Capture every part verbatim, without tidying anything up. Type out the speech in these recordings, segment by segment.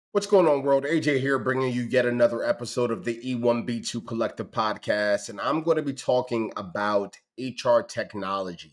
What's going on, world? A J here, bringing you yet another episode of the E one B two Collective Podcast. And I'm going to be talking about H R technology.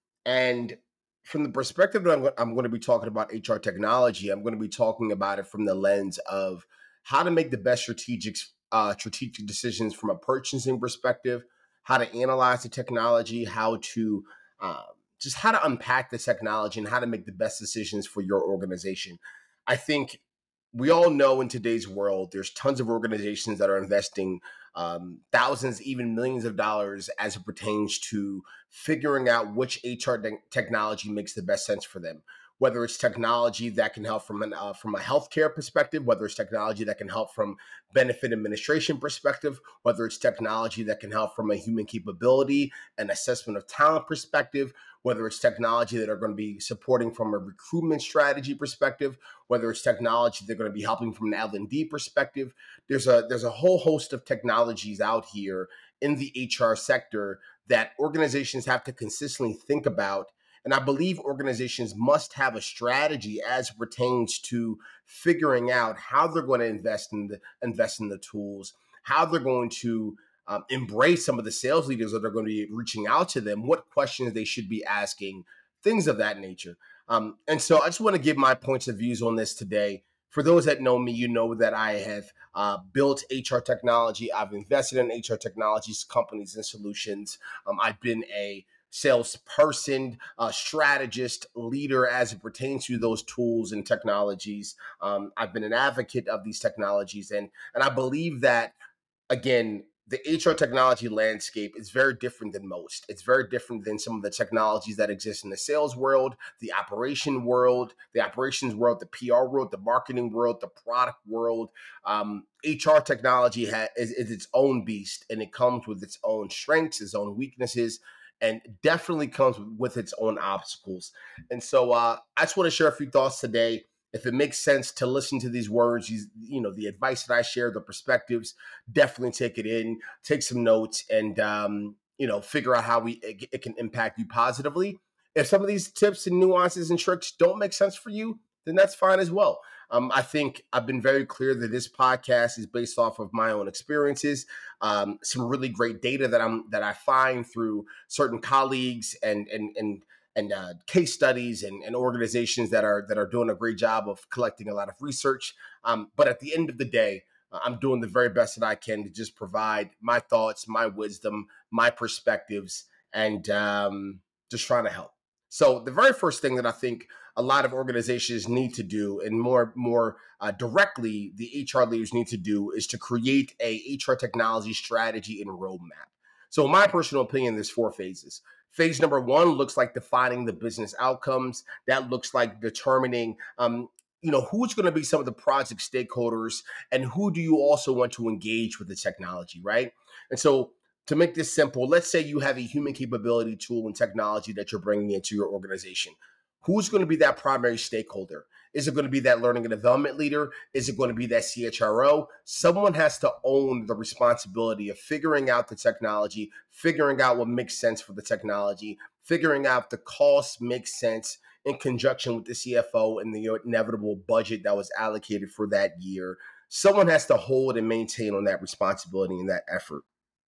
And from the perspective that I'm, go- I'm going to be talking about H R technology, I'm going to be talking about it from the lens of how to make the best strategic, uh, strategic decisions from a purchasing perspective, how to analyze the technology, how to uh, just how to unpack the technology and how to make the best decisions for your organization. I think we all know in today's world, there's tons of organizations that are investing um, thousands, even millions of dollars as it pertains to figuring out which H R te- technology makes the best sense for them. Whether it's technology that can help from an uh, from a healthcare perspective, whether it's technology that can help from benefit administration perspective, whether it's technology that can help from a human capability and assessment of talent perspective, whether it's technology that are going to be supporting from a recruitment strategy perspective, whether it's technology they're going to be helping from an L and D perspective. There's a there's a whole host of technologies out here in the H R sector that organizations have to consistently think about. And I believe organizations must have a strategy as it pertains to figuring out how they're going to invest in the invest in the tools, how they're going to um, embrace some of the sales leaders that are going to be reaching out to them, what questions they should be asking, things of that nature. Um, and so I just want to give my points of views on this today. For those that know me, you know that I have uh, built H R technology. I've invested in H R technologies, companies, and solutions. Um, I've been a salesperson, a strategist, leader as it pertains to those tools and technologies. Um, I've been an advocate of these technologies, and and I believe that again, the H R technology landscape is very different than most. It's very different than some of the technologies that exist in the sales world, the operation world, the operations world, the P R world, the marketing world, the product world. Um, H R technology ha- is, is its own beast, and it comes with its own strengths, its own weaknesses, and definitely comes with its own obstacles. And so uh, I just want to share a few thoughts today. If it makes sense to listen to these words, you, you know, the advice that I share, the perspectives, definitely take it in, take some notes, and um, you know, figure out how we it, it can impact you positively. If some of these tips and nuances and tricks don't make sense for you, then that's fine as well. Um, I think I've been very clear that this podcast is based off of my own experiences, um, some really great data that I'm that I find through certain colleagues and and and and uh, case studies and, and organizations that are that are doing a great job of collecting a lot of research. Um, but at the end of the day, uh, I'm doing the very best that I can to just provide my thoughts, my wisdom, my perspectives, and um, just trying to help. So the very first thing that I think a lot of organizations need to do, and more more uh, directly, the H R leaders need to do, is to create a H R technology strategy and roadmap. So, in my personal opinion, there's four phases. Phase number one looks like defining the business outcomes. That looks like determining, um, you know, who's going to be some of the project stakeholders, and who do you also want to engage with the technology, right? And so, to make this simple, let's say you have a human capability tool and technology that you're bringing into your organization. Who's going to be that primary stakeholder? Is it going to be that learning and development leader? Is it going to be that C H R O? Someone has to own the responsibility of figuring out the technology, figuring out what makes sense for the technology, figuring out the cost makes sense in conjunction with the C F O and the inevitable budget that was allocated for that year. Someone has to hold and maintain on that responsibility and that effort.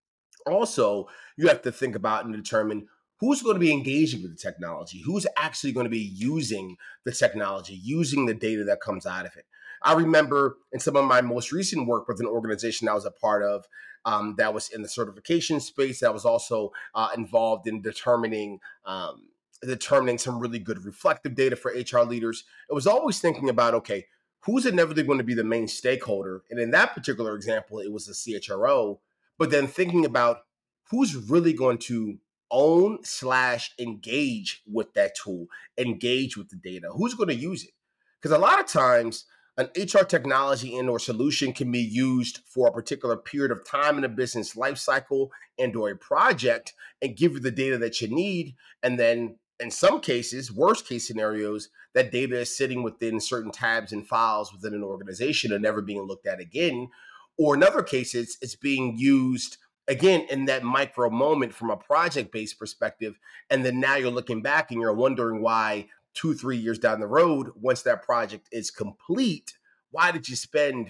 Also, you have to think about and determine who's going to be engaging with the technology, who's actually going to be using the technology, using the data that comes out of it. I remember in some of my most recent work with an organization I was a part of, um, that was in the certification space, that was also uh, involved in determining um, determining some really good reflective data for H R leaders. It was always thinking about, okay, who's inevitably going to be the main stakeholder? And in that particular example, it was the C H R O, but then thinking about who's really going to own slash engage with that tool, engage with the data, who's going to use it. Because a lot of times an H R technology and or solution can be used for a particular period of time in a business life cycle and or a project and give you the data that you need. And then in some cases, worst case scenarios, that data is sitting within certain tabs and files within an organization and never being looked at again. Or in other cases, it's being used again in that micro moment from a project based perspective. And then now you're looking back and you're wondering why two, three years down the road, once that project is complete, Why did you spend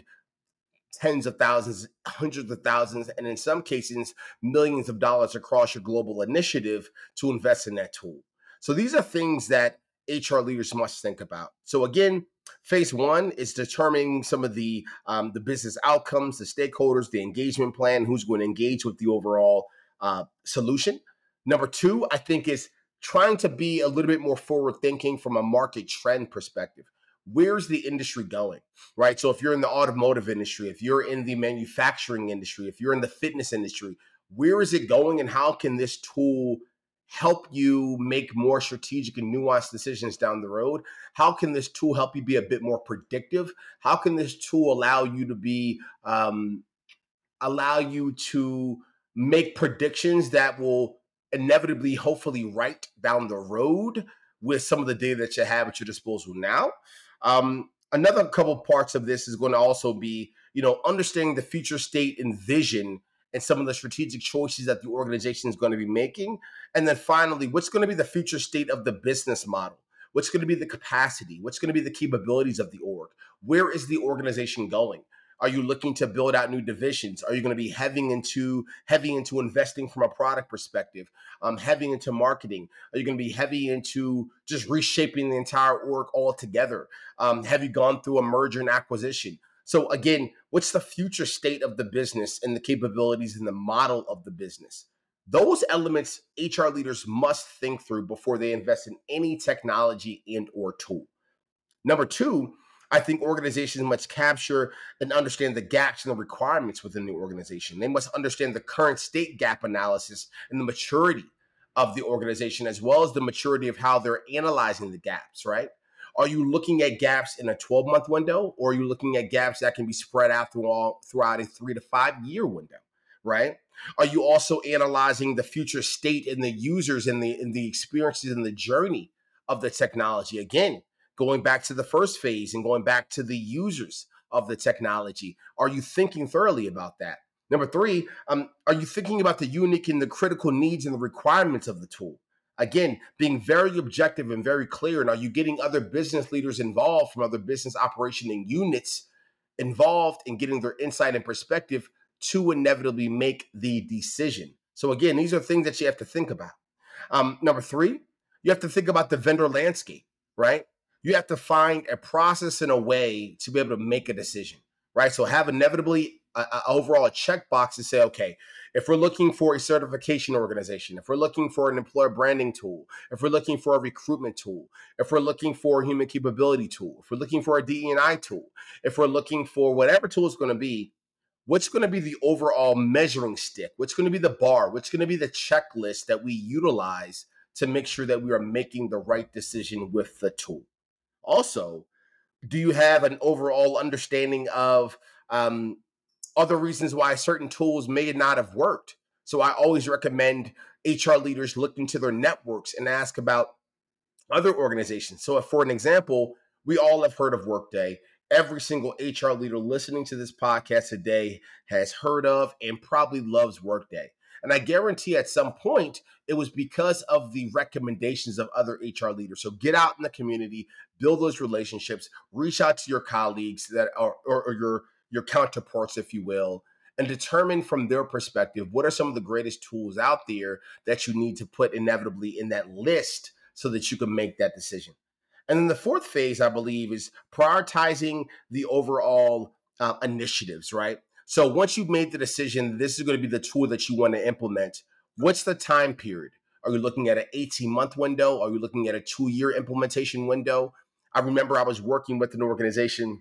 tens of thousands, hundreds of thousands, and in some cases, millions of dollars across your global initiative to invest in that tool? So these are things that H R leaders must think about. So again, phase one is determining some of the um, the business outcomes, the stakeholders, the engagement plan, who's going to engage with the overall uh, solution. Number two, I think, is trying to be a little bit more forward thinking from a market trend perspective. Where's the industry going? Right. So if you're in the automotive industry, if you're in the manufacturing industry, if you're in the fitness industry, where is it going and how can this tool help you make more strategic and nuanced decisions down the road? How can this tool help you be a bit more predictive? How can this tool allow you to be, um, allow you to make predictions that will inevitably, hopefully, right down the road with some of the data that you have at your disposal now? Um, another couple parts of this is going to also be, you know, understanding the future state and vision and some of the strategic choices that the organization is going to be making. And then finally, what's going to be the future state of the business model? What's going to be the capacity? What's going to be the capabilities of the org? Where is the organization going? Are you looking to build out new divisions? Are you going to be heavy into heavy into investing from a product perspective? Um, heavy into marketing? Are you going to be heavy into just reshaping the entire org altogether? Um, have you gone through a merger and acquisition? So again, what's the future state of the business and the capabilities and the model of the business? Those elements H R leaders must think through before they invest in any technology and or tool. Number two, I think organizations must capture and understand the gaps and the requirements within the organization. They must understand the current state gap analysis and the maturity of the organization, as well as the maturity of how they're analyzing the gaps, right? Are you looking at gaps in a twelve-month window, or are you looking at gaps that can be spread out through all, throughout a three to five-year window, right? Are you also analyzing the future state and the users and the, and the experiences and the journey of the technology? Again, going back to the first phase and going back to the users of the technology. Are you thinking thoroughly about that? Number three, um, are you thinking about the unique and the critical needs and the requirements of the tool? Again, being very objective and very clear. And are you getting other business leaders involved from other business operation and units involved in getting their insight and perspective to inevitably make the decision? So again, these are things that you have to think about. Um, number three, you have to think about the vendor landscape, right? You have to find a process and a way to be able to make a decision, right? So have inevitably a, a overall a checkbox to say, okay, if we're looking for a certification organization, if we're looking for an employer branding tool, if we're looking for a recruitment tool, if we're looking for a human capability tool, if we're looking for a D E and I tool, if we're looking for whatever tool is going to be, what's going to be the overall measuring stick? What's going to be the bar? What's going to be the checklist that we utilize to make sure that we are making the right decision with the tool? Also, do you have an overall understanding of um, other reasons why certain tools may not have worked? So I always recommend H R leaders look into their networks and ask about other organizations. So if, for an example, we all have heard of Workday. Every single H R leader listening to this podcast today has heard of and probably loves Workday. And I guarantee at some point, it was because of the recommendations of other H R leaders. So get out in the community, build those relationships, reach out to your colleagues that are, or, or your, your counterparts, if you will, and determine from their perspective, what are some of the greatest tools out there that you need to put inevitably in that list so that you can make that decision. And then the fourth phase, I believe, is prioritizing the overall uh, initiatives, right? So once you've made the decision, this is going to be the tool that you want to implement. What's the time period? Are you looking at an eighteen-month window? Are you looking at a two-year implementation window? I remember I was working with an organization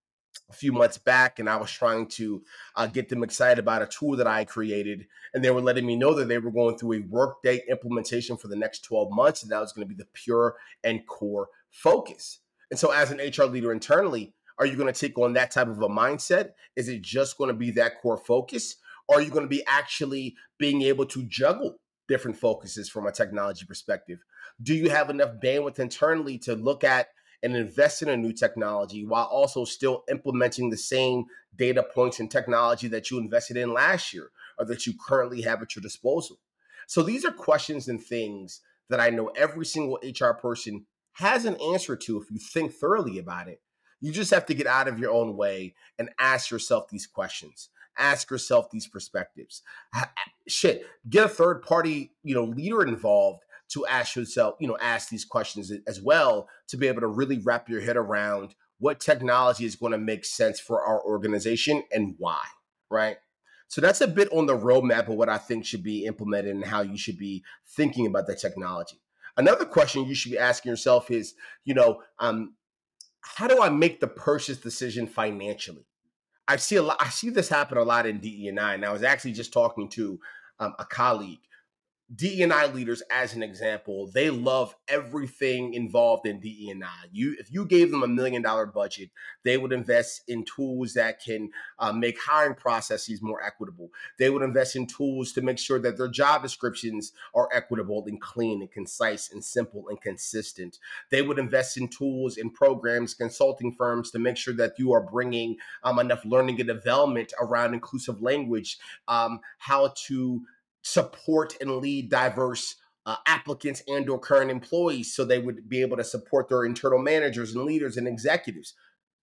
a few months back, and I was trying to uh, get them excited about a tool that I created. And they were letting me know that they were going through a Workday implementation for the next twelve months. And that was going to be the pure and core focus. And so as an H R leader internally, are you going to take on that type of a mindset? Is it just going to be that core focus? Or are you going to be actually being able to juggle different focuses from a technology perspective? Do you have enough bandwidth internally to look at and invest in a new technology while also still implementing the same data points and technology that you invested in last year or that you currently have at your disposal? So these are questions and things that I know every single H R person has an answer to if you think thoroughly about it. You just have to get out of your own way and ask yourself these questions. Ask yourself these perspectives. Shit, get a third party, you know, leader involved to ask yourself, you know, ask these questions as well to be able to really wrap your head around what technology is going to make sense for our organization and why, right? So that's a bit on the roadmap of what I think should be implemented and how you should be thinking about the technology. Another question you should be asking yourself is, you know, um, how do I make the purchase decision financially? I see a lot. I see this happen a lot in D E and I. And I was actually just talking to um, a colleague. D E and I leaders, as an example, they love everything involved in D E and I. You, if you gave them a million dollar budget, they would invest in tools that can uh, make hiring processes more equitable. They would invest in tools to make sure that their job descriptions are equitable and clean and concise and simple and consistent. They would invest in tools and programs, consulting firms to make sure that you are bringing um, enough learning and development around inclusive language, um, how to support and lead diverse uh, applicants and or current employees so they would be able to support their internal managers and leaders and executives.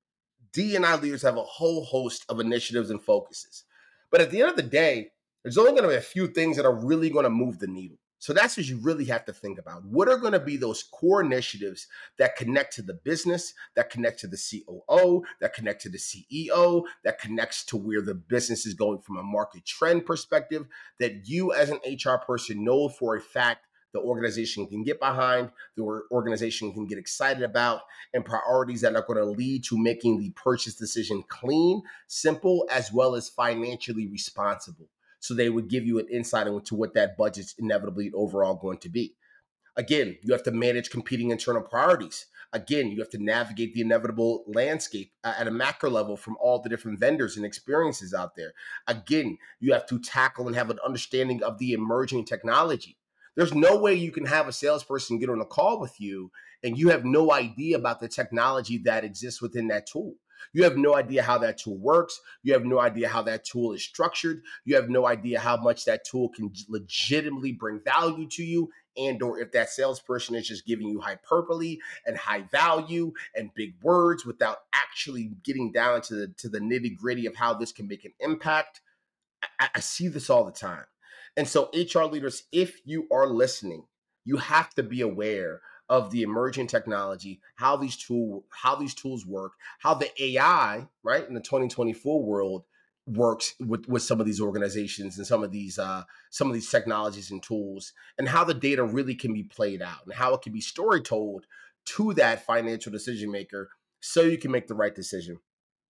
D and I leaders have a whole host of initiatives and focuses. But at the end of the day, there's only going to be a few things that are really going to move the needle. So that's what you really have to think about. What are going to be those core initiatives that connect to the business, that connect to the C O O, that connect to the C E O, that connects to where the business is going from a market trend perspective, that you as an H R person know for a fact the organization can get behind, the organization can get excited about, and priorities that are going to lead to making the purchase decision clean, simple, as well as financially responsible. So they would give you an insight into what that budget's inevitably overall going to be. Again, you have to manage competing internal priorities. Again, you have to navigate the inevitable landscape at a macro level from all the different vendors and experiences out there. Again, you have to tackle and have an understanding of the emerging technology. There's no way you can have a salesperson get on a call with you and you have no idea about the technology that exists within that tool. You have no idea how that tool works. You have no idea how that tool is structured. You have no idea how much that tool can legitimately bring value to you, and or if that salesperson is just giving you hyperbole and high value and big words without actually getting down to the, to the nitty gritty of how this can make an impact. I, I see this all the time. And so H R leaders, if you are listening, you have to be aware of the emerging technology, how these tool, how these tools work, how the A I, right, in the twenty twenty-four world works with, with some of these organizations and some of these uh, some of these technologies and tools, and how the data really can be played out and how it can be story told to that financial decision maker so you can make the right decision.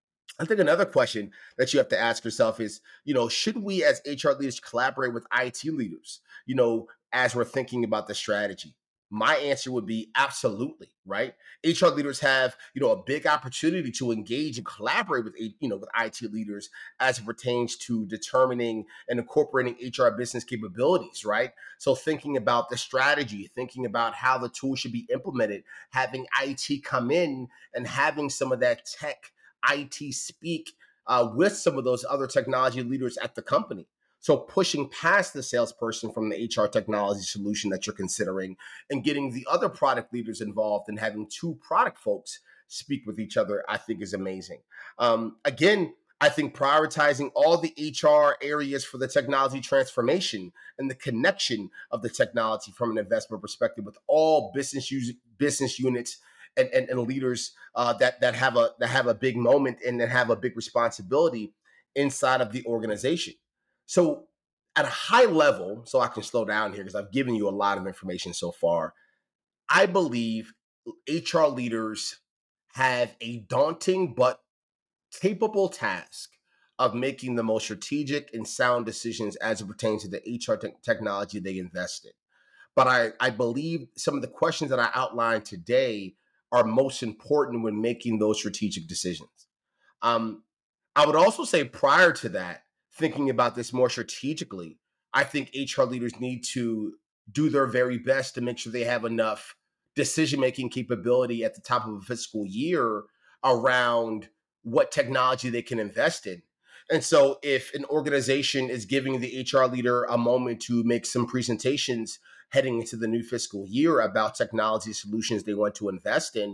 I think another question that you have to ask yourself is, you know, should we as H R leaders collaborate with I T leaders, you know, as we're thinking about the strategy? My answer would be absolutely, right? H R leaders have, you know, a big opportunity to engage and collaborate with, you know, with I T leaders as it pertains to determining and incorporating H R business capabilities, right? So thinking about the strategy, thinking about how the tool should be implemented, having I T come in and having some of that tech I T speak uh, with some of those other technology leaders at the company. So pushing past the salesperson from the H R technology solution that you're considering and getting the other product leaders involved and having two product folks speak with each other, I think is amazing. Um, again, I think prioritizing all the H R areas for the technology transformation and the connection of the technology from an investment perspective with all business use, business units and, and, and leaders uh, that that have a that have a big moment and that have a big responsibility inside of the organization. So at a high level, so I can slow down here because I've given you a lot of information so far, I believe H R leaders have a daunting but capable task of making the most strategic and sound decisions as it pertains to the H R te- technology they invest in. But I, I believe some of the questions that I outlined today are most important when making those strategic decisions. Um, I would also say prior to that, thinking about this more strategically, I think H R leaders need to do their very best to make sure they have enough decision-making capability at the top of a fiscal year around what technology they can invest in. And so if an organization is giving the H R leader a moment to make some presentations heading into the new fiscal year about technology solutions they want to invest in,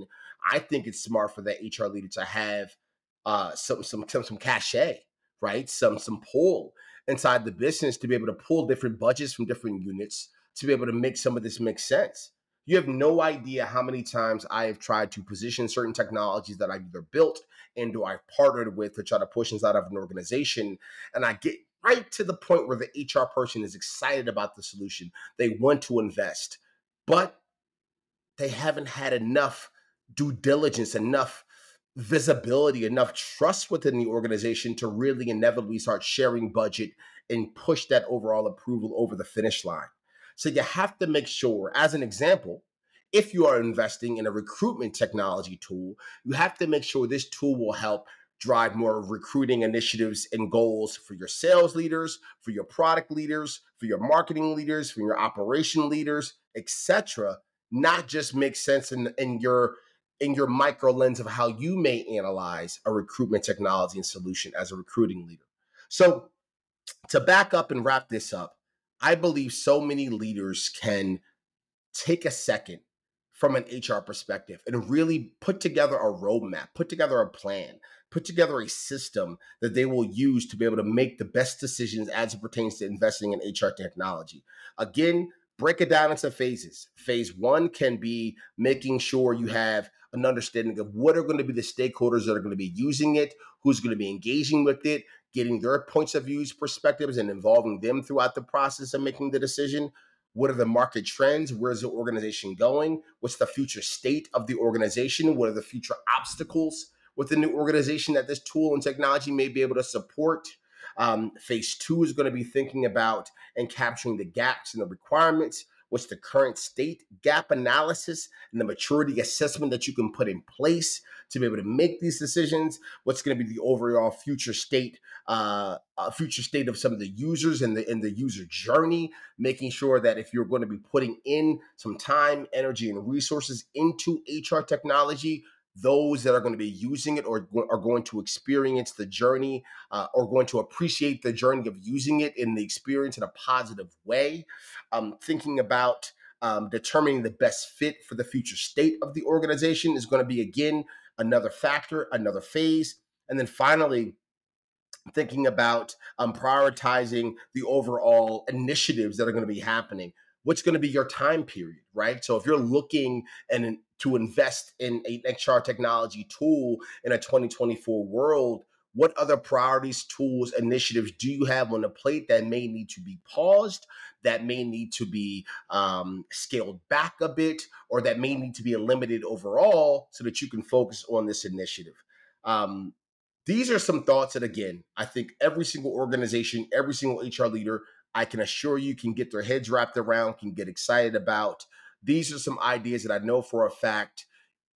I think it's smart for that H R leader to have uh, some some some some cachet, right? Some some pull inside the business to be able to pull different budgets from different units to be able to make some of this make sense. You have no idea how many times I have tried to position certain technologies that I've either built and or I've partnered with to try to push inside of an organization, and I get right to the point where the H R person is excited about the solution. They want to invest, but they haven't had enough due diligence, enough visibility, enough trust within the organization to really inevitably start sharing budget and push that overall approval over the finish line. So you have to make sure, as an example, if you are investing in a recruitment technology tool, you have to make sure this tool will help drive more recruiting initiatives and goals for your sales leaders, for your product leaders, for your marketing leaders, for your operation leaders, et cetera. Not just make sense in, in your in your micro lens of how you may analyze a recruitment technology and solution as a recruiting leader. So to back up and wrap this up, I believe so many leaders can take a second from an H R perspective and really put together a roadmap, put together a plan, put together a system that they will use to be able to make the best decisions as it pertains to investing in H R technology. Again, break it down into phases. Phase one can be making sure you have an understanding of what are going to be the stakeholders that are going to be using it, who's going to be engaging with it, getting their points of views, perspectives, and involving them throughout the process of making the decision. What are the market trends? Where's the organization going? What's the future state of the organization? What are the future obstacles within the organization that this tool and technology may be able to support? Um, phase two is going to be thinking about and capturing the gaps and the requirements. What's the current state gap analysis and the maturity assessment that you can put in place to be able to make these decisions? What's going to be the overall future state, uh, uh, future state of some of the users and the in the user journey, making sure that if you're going to be putting in some time, energy, and resources into H R technology, those that are going to be using it or are going to experience the journey uh, or going to appreciate the journey of using it in the experience in a positive way. Um, thinking about um, determining the best fit for the future state of the organization is going to be, again, another factor, another phase. And then finally, thinking about um, prioritizing the overall initiatives that are going to be happening. What's going to be your time period, right? So if you're looking and to invest in an H R technology tool in a twenty twenty-four world, what other priorities, tools, initiatives do you have on the plate that may need to be paused, that may need to be um, scaled back a bit, or that may need to be eliminated overall so that you can focus on this initiative? Um, these are some thoughts that, again, I think every single organization, every single H R leader, I can assure you, can get their heads wrapped around, can get excited about. These are some ideas that I know for a fact,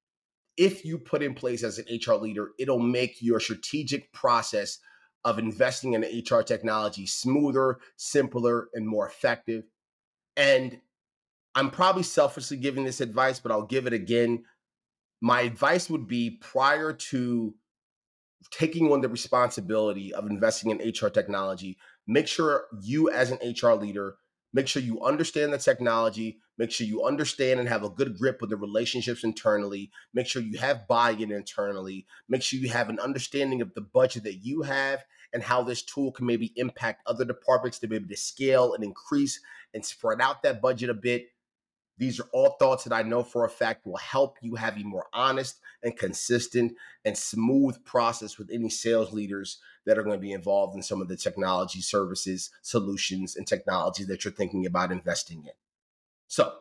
if you put in place as an H R leader, it'll make your strategic process of investing in H R technology smoother, simpler, and more effective. And I'm probably selfishly giving this advice, but I'll give it again. My advice would be, prior to taking on the responsibility of investing in H R technology, make sure you as an H R leader, make sure you understand the technology, make sure you understand and have a good grip with the relationships internally, make sure you have buy-in internally, make sure you have an understanding of the budget that you have and how this tool can maybe impact other departments to be able to scale and increase and spread out that budget a bit. These are all thoughts that I know for a fact will help you have a more honest and consistent and smooth process with any sales leaders that are going to be involved in some of the technology services, solutions, and technology that you're thinking about investing in. So,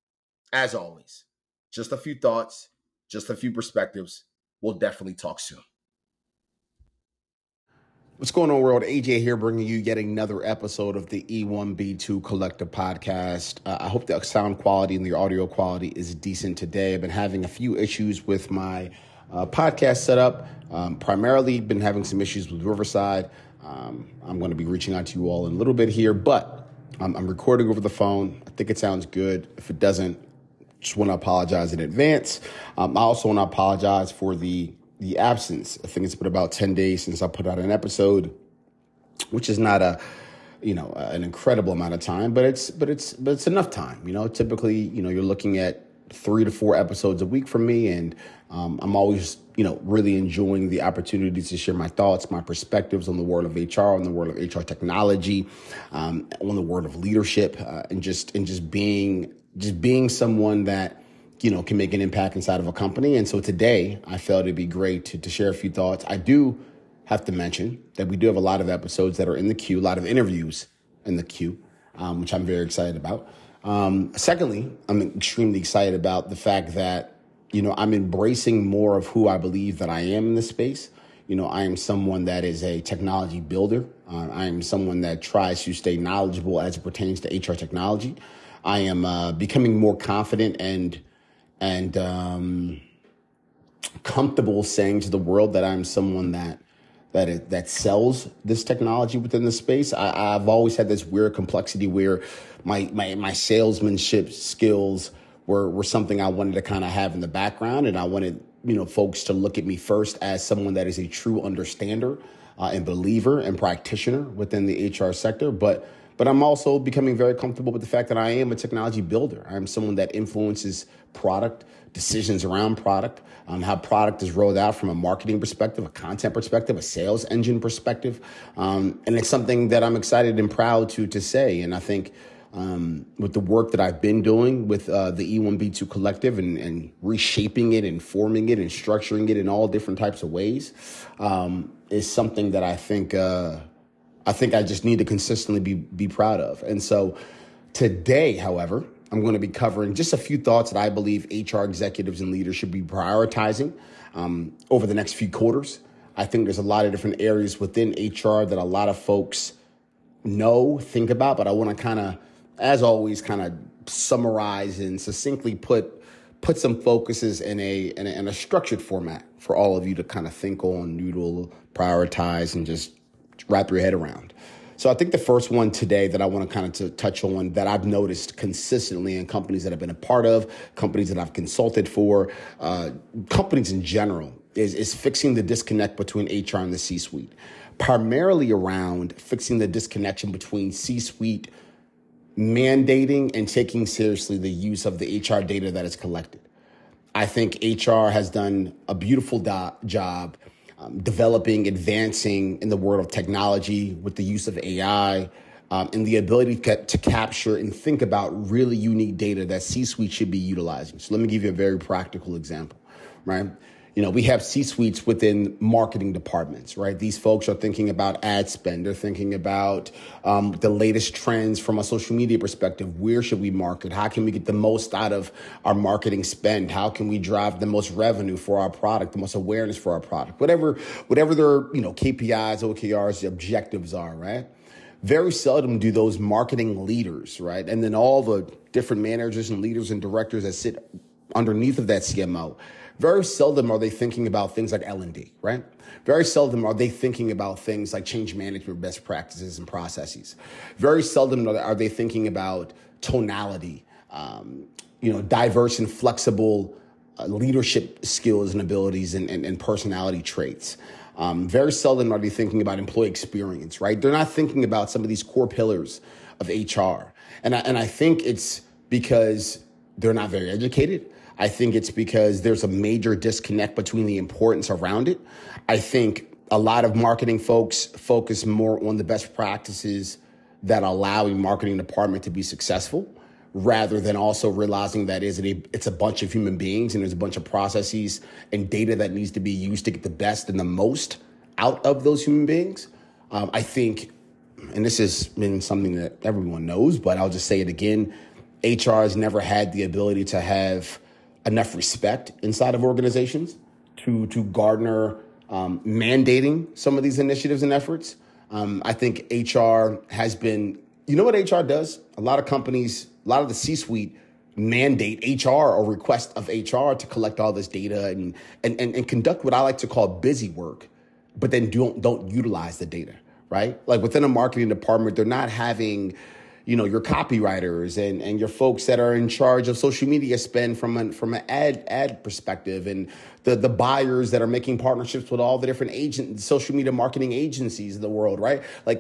as always, just a few thoughts, just a few perspectives. We'll definitely talk soon. What's going on, world? A J here, bringing you yet another episode of the E one B two Collective Podcast. Uh, I hope the sound quality and the audio quality is decent today. I've been having a few issues with my uh, podcast setup. Um, primarily been having some issues with Riverside. Um, I'm going to be reaching out to you all in a little bit here, but um, I'm recording over the phone. I think it sounds good. If it doesn't, just want to apologize in advance. Um, I also want to apologize for the the absence. I think it's been about ten days since I put out an episode, which is not a, you know, an incredible amount of time, but it's, but it's, but it's enough time. You know, typically, you know, you're looking at three to four episodes a week from me. And um, I'm always, you know, really enjoying the opportunity to share my thoughts, my perspectives on the world of H R, on the world of H R technology, um, on the world of leadership, uh, and just and just being just being someone that, you know, can make an impact inside of a company. And so today I felt it'd be great to, to share a few thoughts. I do have to mention that we do have a lot of episodes that are in the queue, a lot of interviews in the queue, um, which I'm very excited about. Um, secondly, I'm extremely excited about the fact that, you know, I'm embracing more of who I believe that I am in this space. You know, I am someone that is a technology builder. Uh, I am someone that tries to stay knowledgeable as it pertains to H R technology. I am uh, becoming more confident and and um, comfortable saying to the world that I'm someone that that it, that sells this technology within the space. I, I've always had this weird complexity where my my my salesmanship skills were were something I wanted to kind of have in the background, and I wanted, you know, folks to look at me first as someone that is a true understander uh, and believer and practitioner within the H R sector. But but I'm also becoming very comfortable with the fact that I am a technology builder. I'm someone that influences product, decisions around product, um, how product is rolled out from a marketing perspective, a content perspective, a sales engine perspective. Um, and it's something that I'm excited and proud to to say. And I think um, with the work that I've been doing with uh, the E one B two Collective and, and reshaping it and forming it and structuring it in all different types of ways um, is something that I think uh, I think I just need to consistently be be proud of. And so today, however, I'm going to be covering just a few thoughts that I believe H R executives and leaders should be prioritizing um, over the next few quarters. I think there's a lot of different areas within H R that a lot of folks know, think about, but I want to kind of, as always, kind of summarize and succinctly put put some focuses in a, in a in a structured format for all of you to kind of think on, noodle, prioritize, and just wrap your head around. So I think the first one today that I want to kind of to touch on that I've noticed consistently in companies that I've been a part of, companies that I've consulted for, uh, companies in general, is, is fixing the disconnect between H R and the C-suite, primarily around fixing the disconnection between C-suite mandating and taking seriously the use of the H R data that is collected. I think H R has done a beautiful do- job Um, developing, advancing in the world of technology with the use of A I um, and the ability to, ca- to capture and think about really unique data that C-suite should be utilizing. So let me give you a very practical example, right? You know, we have C-suites within marketing departments, right? These folks are thinking about ad spend. They're thinking about um, the latest trends from a social media perspective. Where should we market? How can we get the most out of our marketing spend? How can we drive the most revenue for our product, the most awareness for our product? Whatever, whatever their, you know, K P Is, O K Rs, the objectives are, right? Very seldom do those marketing leaders, right? And then all the different managers and leaders and directors that sit underneath of that C M O, very seldom are they thinking about things like L and D, right? Very seldom are they thinking about things like change management best practices and processes. Very seldom are they thinking about tonality, um, you know, diverse and flexible uh, leadership skills and abilities and, and, and personality traits. Um, very seldom are they thinking about employee experience, right? They're not thinking about some of these core pillars of H R. And I, and I think it's because they're not very educated. I think it's because there's a major disconnect between the importance around it. I think a lot of marketing folks focus more on the best practices that allow a marketing department to be successful, rather than also realizing that is a, it's a bunch of human beings and there's a bunch of processes and data that needs to be used to get the best and the most out of those human beings. Um, I think, and this has been something that everyone knows, but I'll just say it again, H R has never had the ability to have enough respect inside of organizations to to garner um, mandating some of these initiatives and efforts. Um, I think H R has been, you know what H R does? A lot of companies, a lot of the C-suite mandate H R or request of H R to collect all this data and and and, and conduct what I like to call busy work, but then don't don't utilize the data, right? Like within a marketing department, they're not having, you know, your copywriters and, and your folks that are in charge of social media spend from an from an ad ad perspective, and the the buyers that are making partnerships with all the different agent social media marketing agencies in the world, right? Like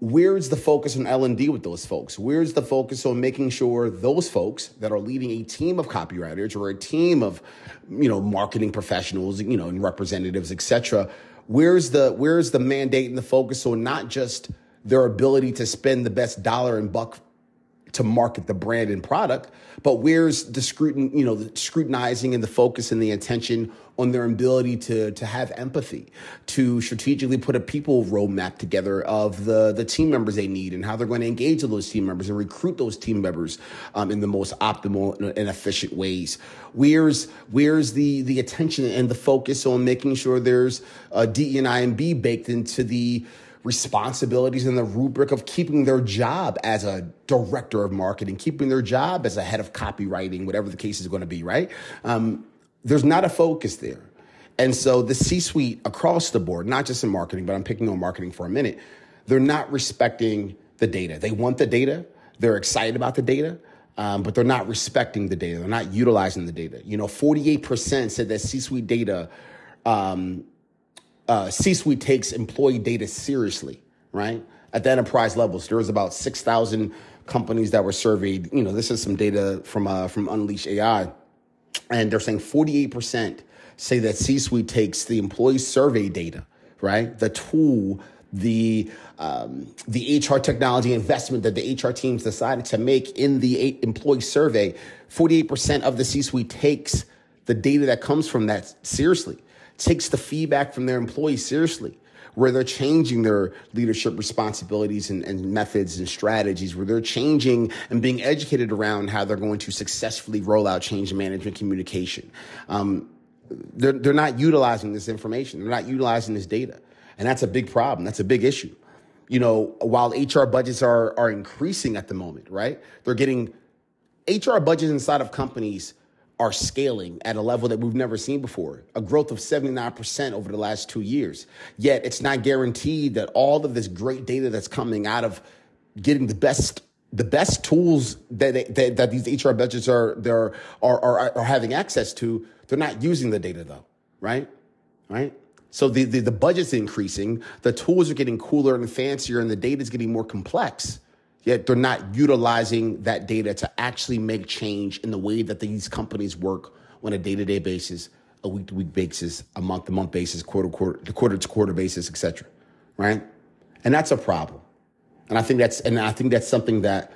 where's the focus on L and D with those folks? Where's the focus on making sure those folks that are leading a team of copywriters or a team of, you know, marketing professionals, you know, and representatives, et cetera, where's the, where's the mandate and the focus on not just their ability to spend the best dollar and buck to market the brand and product, but where's the scrutin, you know, the scrutinizing and the focus and the attention on their ability to, to have empathy, to strategically put a people roadmap together of the, the team members they need and how they're going to engage with those team members and recruit those team members um, in the most optimal and efficient ways. Where's, where's the, the attention and the focus on making sure there's a D E and I and B baked into the responsibilities and the rubric of keeping their job as a director of marketing, keeping their job as a head of copywriting, whatever the case is going to be, right? Um, there's not a focus there. And so the C-suite across the board, not just in marketing, but I'm picking on marketing for a minute, they're not respecting the data. They want the data. They're excited about the data, um, but they're not respecting the data. They're not utilizing the data. You know, forty-eight percent said that C-suite data um, Uh, C-suite takes employee data seriously, right? At the enterprise levels, there was about six thousand companies that were surveyed. You know, this is some data from uh, from Unleash A I, and they're saying forty-eight percent say that C-suite takes the employee survey data, right? The tool, the um, the H R technology investment that the H R teams decided to make in the employee survey. forty-eight percent of the C-suite takes the data that comes from that seriously. Takes the feedback from their employees seriously, where they're changing their leadership responsibilities and, and methods and strategies, where they're changing and being educated around how they're going to successfully roll out change management communication. Um, they're, they're not utilizing this information. They're not utilizing this data. And that's a big problem. That's a big issue. You know, while H R budgets are, are increasing at the moment, right? They're getting H R budgets inside of companies are scaling at a level that we've never seen before, a growth of seventy-nine percent over the last two years. Yet it's not guaranteed that all of this great data that's coming out of getting the best the best tools that they, that, that these H R budgets are, are, are, are having access to, they're not using the data though, right? Right? So the, the, the budget's increasing, the tools are getting cooler and fancier, and the data is getting more complex. Yet they're not utilizing that data to actually make change in the way that these companies work on a day-to-day basis, a week-to-week basis, a month-to-month basis, quarter-to-quarter, quarter-to-quarter basis, et cetera, right? And that's a problem. And I think that's and I think that's something that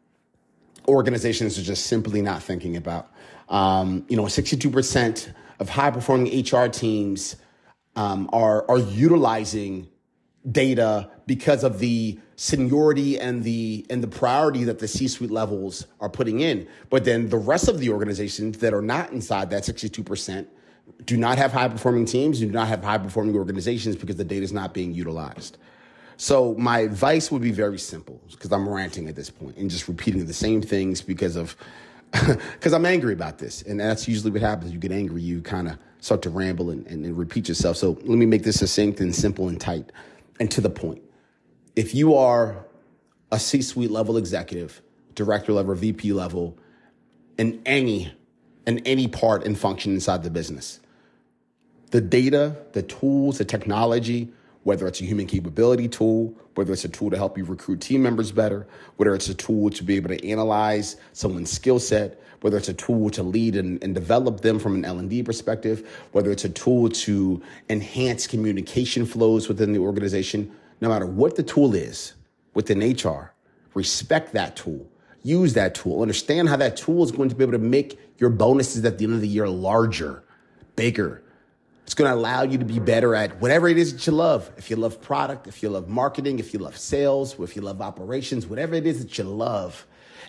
organizations are just simply not thinking about. Um, you know, sixty-two percent of high-performing H R teams um, are are utilizing data because of the seniority and the and the priority that the C-suite levels are putting in. But then the rest of the organizations that are not inside that sixty-two percent do not have high-performing teams, do not have high-performing organizations because the data is not being utilized. So my advice would be very simple, because I'm ranting at this point and just repeating the same things because of because I'm angry about this. And that's usually what happens. You get angry, you kind of start to ramble and, and, and repeat yourself. So let me make this succinct and simple and tight and to the point. If you are a C-suite level executive, director level, V P level, in any, in any part and function inside the business, the data, the tools, the technology, whether it's a human capability tool, whether it's a tool to help you recruit team members better, whether it's a tool to be able to analyze someone's skill set, whether it's a tool to lead and, and develop them from an L and D perspective, whether it's a tool to enhance communication flows within the organization, no matter what the tool is within H R, respect that tool, use that tool, understand how that tool is going to be able to make your bonuses at the end of the year larger, bigger. It's going to allow you to be better at whatever it is that you love. If you love product, if you love marketing, if you love sales, if you love operations, whatever it is that you love,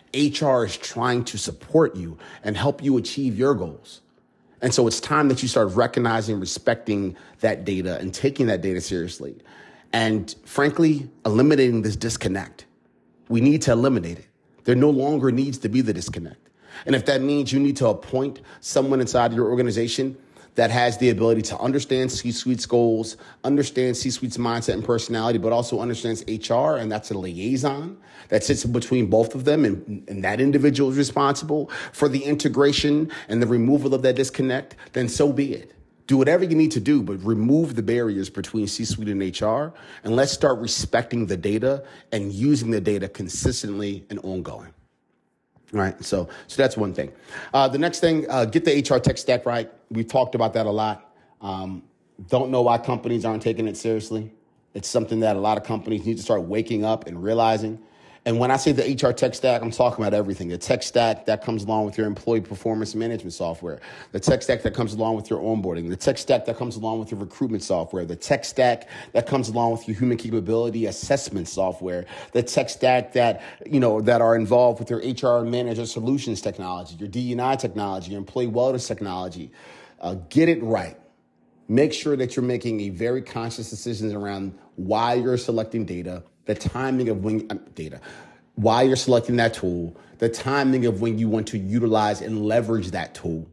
H R is trying to support you and help you achieve your goals. And so it's time that you start recognizing, respecting that data and taking that data seriously. And frankly, eliminating this disconnect. We need to eliminate it. There no longer needs to be the disconnect. And if that means you need to appoint someone inside your organization that has the ability to understand C-suite's goals, understand C-suite's mindset and personality, but also understands H R, and that's a liaison that sits in between both of them, and, and that individual is responsible for the integration and the removal of that disconnect, then so be it. Do whatever you need to do, but remove the barriers between C-suite and H R, and let's start respecting the data and using the data consistently and ongoing. All right, so so that's one thing. Uh, the next thing, uh, get the H R tech stack right. We've talked about that a lot. Um, don't know why companies aren't taking it seriously. It's something that a lot of companies need to start waking up and realizing. And when I say the H R tech stack, I'm talking about everything. The tech stack that comes along with your employee performance management software, the tech stack that comes along with your onboarding, the tech stack that comes along with your recruitment software, the tech stack that comes along with your human capability assessment software, the tech stack that, you know, that are involved with your H R manager solutions technology, your D and I technology, your employee wellness technology. Uh, get it right. Make sure that you're making a very conscious decisions around why you're selecting data, the timing of when uh, data, why you're selecting that tool, the timing of when you want to utilize and leverage that tool.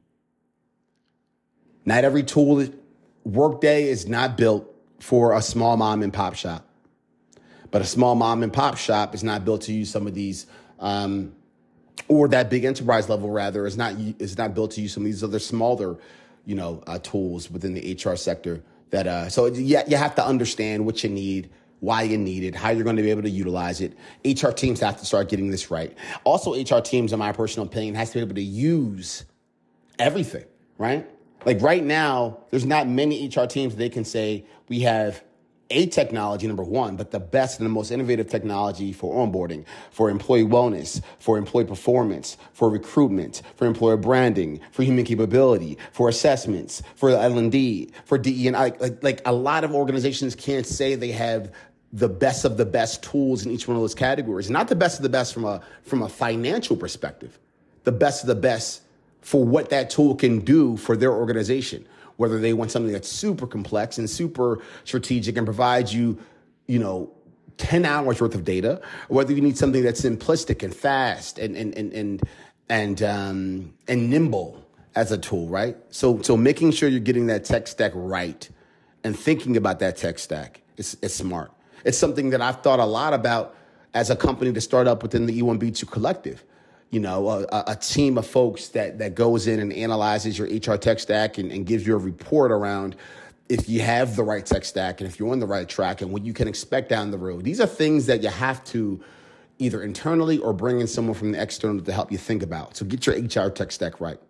Not every tool, Workday is not built for a small mom and pop shop, but a small mom and pop shop is not built to use some of these, um, or that big enterprise level rather is not is not built to use some of these other smaller, you know, uh, tools within the H R sector. That uh, so yeah, you have to understand what you need, why you need it, how you're going to be able to utilize it. H R teams have to start getting this right. Also, H R teams, in my personal opinion, has to be able to use everything, right? Like right now, there's not many H R teams they can say we have a technology, number one, but the best and the most innovative technology for onboarding, for employee wellness, for employee performance, for recruitment, for employer branding, for human capability, for assessments, for L and D, for D E and I. Like, like a lot of organizations can't say they have the best of the best tools in each one of those categories. Not the best of the best from a from a financial perspective, the best of the best for what that tool can do for their organization. Whether they want something that's super complex and super strategic and provides you, you know, ten hours worth of data, or whether you need something that's simplistic and fast and and and and and um, and nimble as a tool, right? So so making sure you're getting that tech stack right and thinking about that tech stack is is smart. It's something that I've thought a lot about as a company to start up within the E one B two Collective. You know, a, a team of folks that that goes in and analyzes your H R tech stack and, and gives you a report around if you have the right tech stack and if you're on the right track and what you can expect down the road. These are things that you have to either internally or bring in someone from the external to help you think about. So get your H R tech stack right.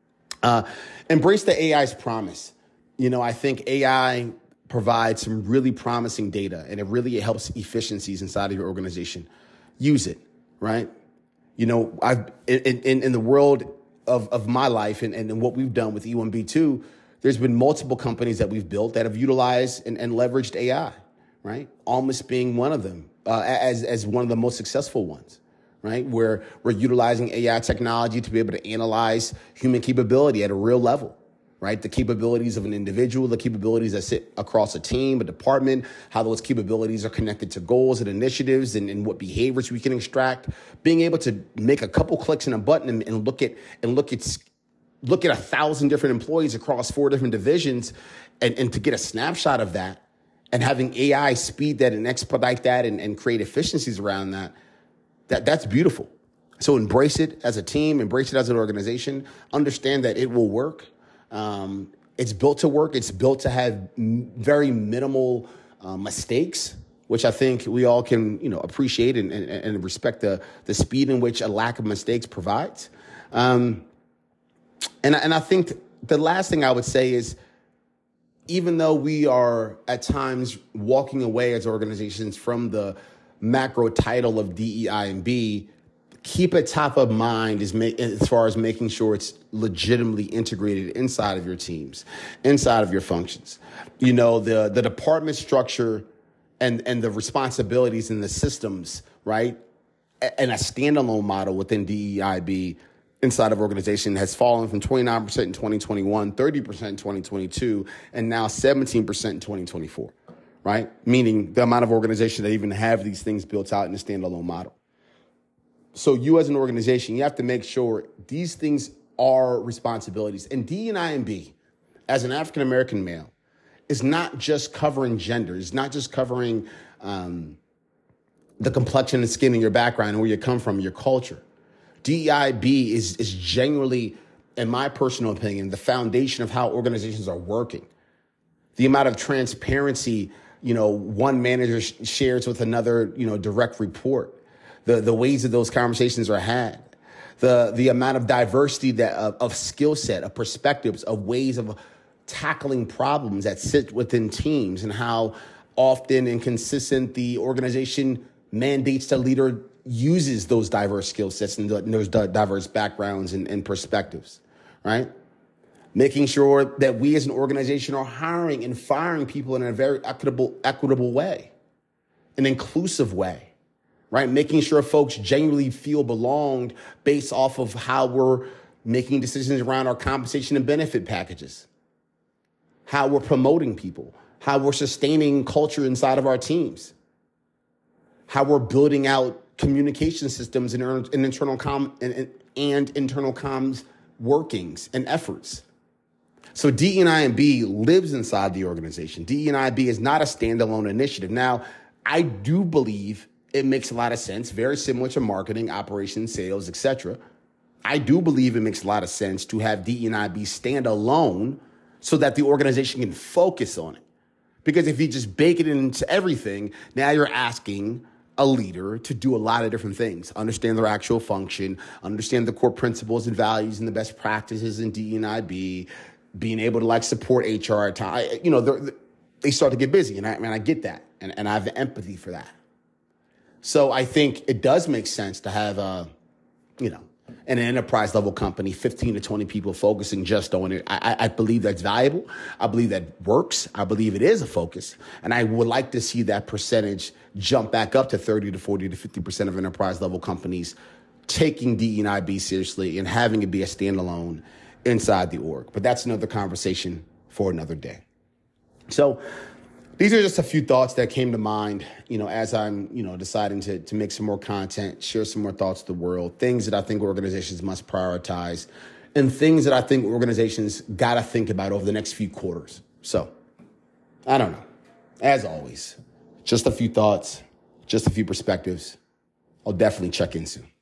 Uh, embrace the A I's promise. You know, I think A I provides some really promising data and it really helps efficiencies inside of your organization. Use it, right? You know, I've in, in, in the world of, of my life and, and what we've done with E one B two, there's been multiple companies that we've built that have utilized and, and leveraged A I, right? Almost being one of them uh, as, as one of the most successful ones, right? Where we're utilizing A I technology to be able to analyze human capability at a real level, right? The capabilities of an individual, the capabilities that sit across a team, a department, how those capabilities are connected to goals and initiatives and, and what behaviors we can extract. Being able to make a couple clicks in a button and, and look at and look at look at a thousand different employees across four different divisions and, and to get a snapshot of that and having A I speed that and expedite that and, and create efficiencies around that, that that's beautiful. So embrace it as a team, embrace it as an organization, understand that it will work. Um, it's built to work. It's built to have m- very minimal uh, mistakes, which I think we all can, you know, appreciate and, and, and respect the the speed in which a lack of mistakes provides. Um, and and I think the last thing I would say is, even though we are at times walking away as organizations from the macro title of D E I and B, keep it top of mind as, ma- as far as making sure it's legitimately integrated inside of your teams, inside of your functions. You know, the the department structure and, and the responsibilities and the systems, right? And a standalone model within D E I B inside of organization has fallen from twenty-nine percent in twenty twenty-one, thirty percent in twenty twenty-two, and now seventeen percent in twenty twenty-four, right? Meaning the amount of organizations that even have these things built out in a standalone model. So you as an organization, you have to make sure these things are responsibilities. And D and I and B, as an African-American male, is not just covering gender. It's not just covering um, the complexion and skin and your background and where you come from, your culture. D E I B is, is genuinely in my personal opinion, the foundation of how organizations are working. The amount of transparency, you know, one manager sh- shares with another, you know, direct report. The the ways that those conversations are had. The the amount of diversity that of, of skill set, of perspectives, of ways of tackling problems that sit within teams, and how often and consistent the organization mandates the leader uses those diverse skill sets and those diverse backgrounds and, and perspectives, right? Making sure that we as an organization are hiring and firing people in a very equitable, equitable way, an inclusive way, right? Making sure folks genuinely feel belonged based off of how we're making decisions around our compensation and benefit packages, how we're promoting people, how we're sustaining culture inside of our teams, how we're building out communication systems and, and internal com and, and internal comms workings and efforts. So D E I and B lives inside the organization. D E I B is not a standalone initiative. Now, I do believe it makes a lot of sense, very similar to marketing, operations, sales, et cetera. I do believe it makes a lot of sense to have D E I B stand alone so that the organization can focus on it. Because if you just bake it into everything, now you're asking a leader to do a lot of different things, understand their actual function, understand the core principles and values and the best practices in D E I B, being able to like support H R at time. You know, they start to get busy, and I, and I get that, and, and I have empathy for that. So I think it does make sense to have a, you know, an enterprise level company, fifteen to twenty people focusing just on it. I, I believe that's valuable. I believe that works. I believe it is a focus. And I would like to see that percentage jump back up to thirty to forty to fifty percent of enterprise level companies taking D E I B seriously and having it be a standalone inside the org. But that's another conversation for another day. So these are just a few thoughts that came to mind, you know, as I'm, you know, deciding to, to make some more content, share some more thoughts to the world, things that I think organizations must prioritize, and things that I think organizations got to think about over the next few quarters. So, I don't know. As always, just a few thoughts, just a few perspectives. I'll definitely check in soon.